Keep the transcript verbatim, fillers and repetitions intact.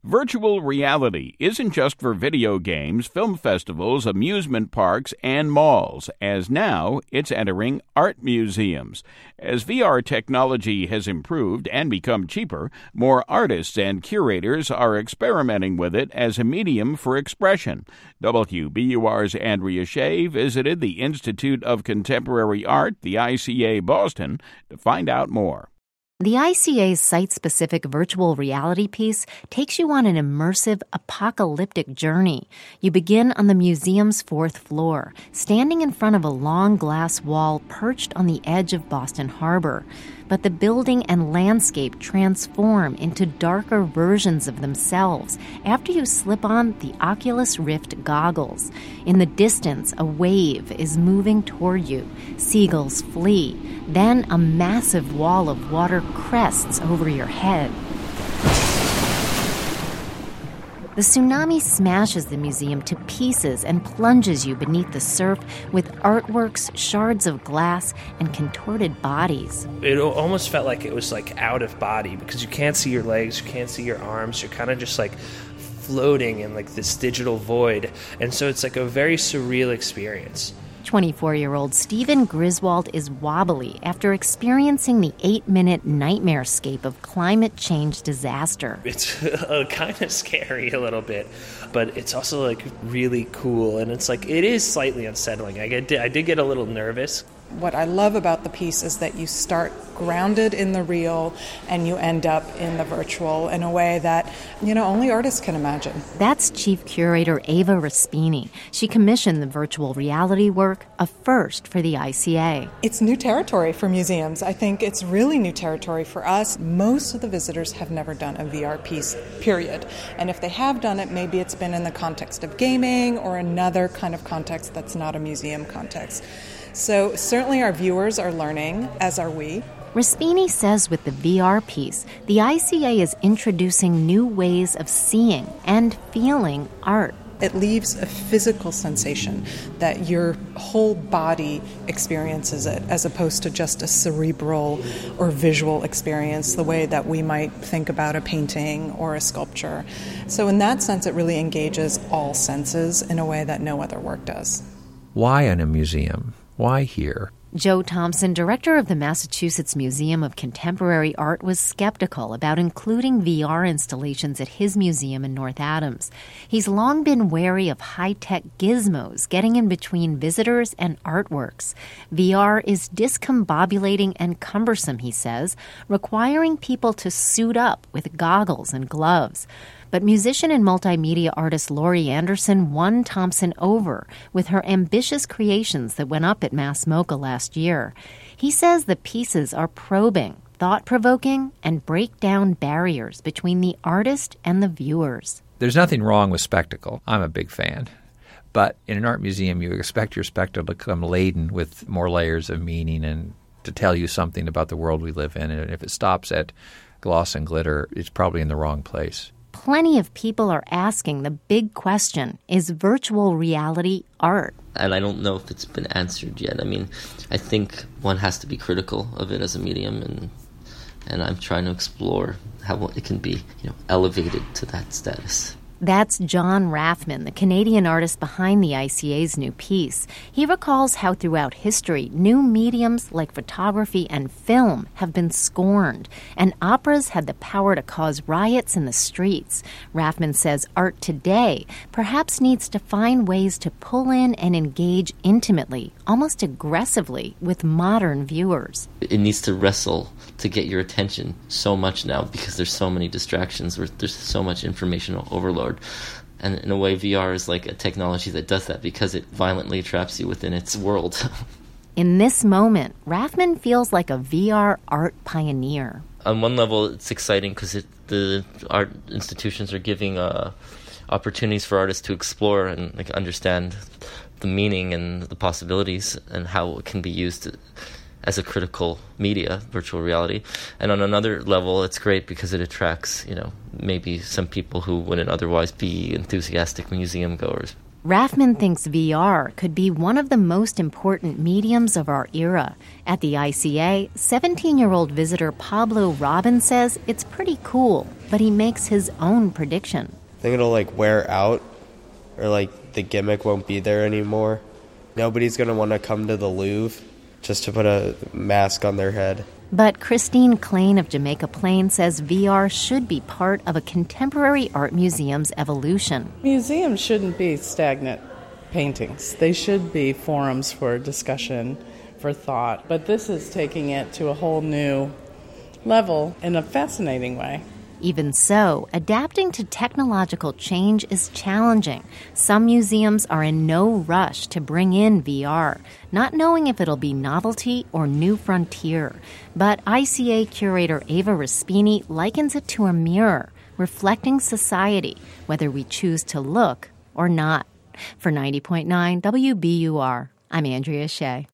Virtual reality isn't just for video games, film festivals, amusement parks, and malls, as now it's entering art museums. As V R technology has improved and become cheaper, more artists and curators are experimenting with it as a medium for expression. W B U R's Andrea Shea visited the Institute of Contemporary Art, the I C A Boston, to find out more. The I C A's site-specific virtual reality piece takes you on an immersive, apocalyptic journey. You begin on the museum's fourth floor, standing in front of a long glass wall perched on the edge of Boston Harbor. But the building and landscape transform into darker versions of themselves after you slip on the Oculus Rift goggles. In the distance, a wave is moving toward you. Seagulls flee. Then a massive wall of water crests over your head. The tsunami smashes the museum to pieces and plunges you beneath the surf with artworks, shards of glass, and contorted bodies. It almost felt like it was like out of body because you can't see your legs, you can't see your arms, you're kind of just like floating in like this digital void. And so it's like a very surreal experience. twenty-four-year-old Stephen Griswold is wobbly after experiencing the eight-minute nightmarescape of climate change disaster. It's uh, kind of scary a little bit, but it's also like really cool, and it's like it is slightly unsettling. I did, I did get a little nervous. What I love about the piece is that you start grounded in the real and you end up in the virtual in a way that, you know, only artists can imagine. That's Chief Curator Ava Raspini. She commissioned the virtual reality work, a first for the I C A. It's new territory for museums. I think it's really new territory for us. Most of the visitors have never done a V R piece, period. And if they have done it, maybe it's been in the context of gaming or another kind of context that's not a museum context. So certainly our viewers are learning, as are we. Raspini says with the V R piece, the I C A is introducing new ways of seeing and feeling art. It leaves a physical sensation that your whole body experiences it, as opposed to just a cerebral or visual experience, the way that we might think about a painting or a sculpture. So in that sense, it really engages all senses in a way that no other work does. Why in a museum? Why here? Joe Thompson, director of the Massachusetts Museum of Contemporary Art, was skeptical about including V R installations at his museum in North Adams. He's long been wary of high-tech gizmos getting in between visitors and artworks. V R is discombobulating and cumbersome, he says, requiring people to suit up with goggles and gloves. But musician and multimedia artist Laurie Anderson won Thompson over with her ambitious creations that went up at Mass MoCA last year. He says the pieces are probing, thought-provoking, and break down barriers between the artist and the viewers. There's nothing wrong with spectacle. I'm a big fan. But in an art museum, you expect your spectacle to come laden with more layers of meaning and to tell you something about the world we live in. And if it stops at gloss and glitter, it's probably in the wrong place. Plenty of people are asking the big question, is virtual reality art? And I don't know if it's been answered yet. I mean, I think one has to be critical of it as a medium, and and I'm trying to explore how it can be, you know, elevated to that status. That's John Raffman, the Canadian artist behind the I C A's new piece. He recalls how throughout history, new mediums like photography and film have been scorned, and operas had the power to cause riots in the streets. Raffman says art today perhaps needs to find ways to pull in and engage intimately, almost aggressively, with modern viewers. It needs to wrestle to get your attention so much now because there's so many distractions, there's so much informational overload. And in a way, V R is like a technology that does that because it violently traps you within its world. In this moment, Raffman feels like a V R art pioneer. On one level, it's exciting because it, the art institutions are giving uh, opportunities for artists to explore and like understand the meaning and the possibilities and how it can be used to, as a critical media, virtual reality. And on another level, it's great because it attracts, you know, maybe some people who wouldn't otherwise be enthusiastic museum goers. Raffman thinks V R could be one of the most important mediums of our era. At the I C A, seventeen-year-old visitor Pablo Robin says it's pretty cool, but he makes his own prediction. I think it'll like wear out, or like the gimmick won't be there anymore. Nobody's going to want to come to the Louvre just to put a mask on their head. But Christine Klain of Jamaica Plain says V R should be part of a contemporary art museum's evolution. Museums shouldn't be stagnant paintings. They should be forums for discussion, for thought. But this is taking it to a whole new level in a fascinating way. Even so, adapting to technological change is challenging. Some museums are in no rush to bring in V R, not knowing if it'll be novelty or new frontier. But I C A curator Ava Raspini likens it to a mirror, reflecting society, whether we choose to look or not. For ninety point nine W B U R, I'm Andrea Shea.